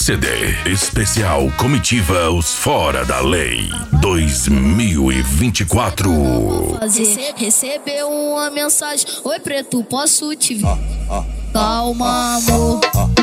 CD especial Comitiva Os Fora da Lei 2024. Recebeu uma mensagem: oi preto, posso te ver? Calma, amor.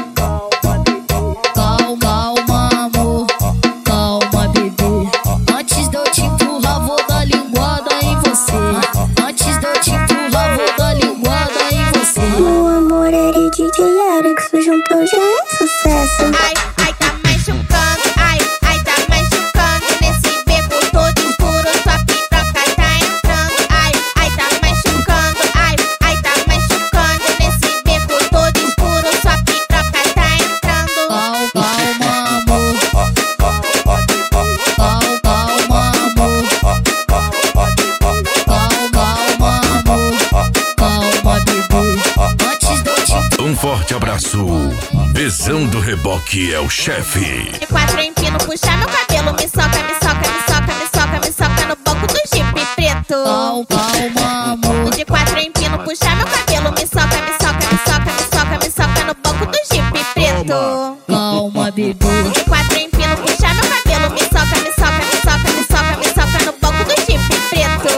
Calma, amor. Calma, bebê. Antes de eu te empurrar, vou dar linguada em você. Antes de eu te empurrar, vou dar linguada em você. O amor era DJ Alex, se juntou já é sucesso. Ai, tá machucando, ai, tá machucando. Nesse beco todo escuro, sua piroca tá entrando. Ai, tá machucando, ai, tá machucando. Nesse beco todo escuro, sua piroca tá entrando. Calma, amor. Calma, amor. Calma, bebê. Antes de eu te... Um forte abraço. Visão do Reboque é o chefe. De 4 empino, puxa meu cabelo. Me soca, me soca, me soca, me soca, me soca no banco do Jeep preto. Calma, amor. De 4 empino, puxa meu cabelo. Me soca, me soca, me soca, me soca, me soca no banco do Jeep preto. Calma, bebê. De 4 empino, puxa meu cabelo. Me soca, me soca, me soca, me soca, me soca no banco do Jeep preto.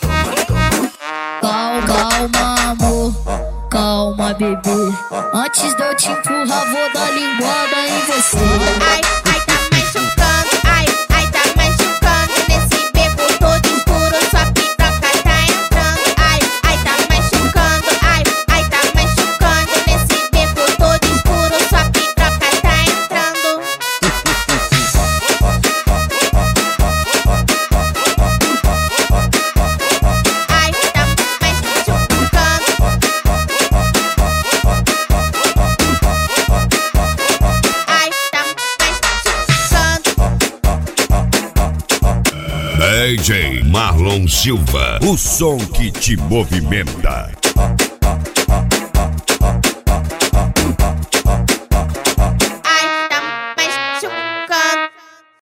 Calma, amor. Calma, bebê. Antes de eu te empurrar, vou dar linguada em você. Ai, tá machucando, ai, tá machucando. Nesse beco todo escuro, sua piroca tá entrando. Ai, tá machucando, ai, tá machucando. Nesse beco todo escuro, sua piroca tá entrando. Ai, tá machucando. Ai, tá machucando. DJ Marlon Silva, o som que te movimenta.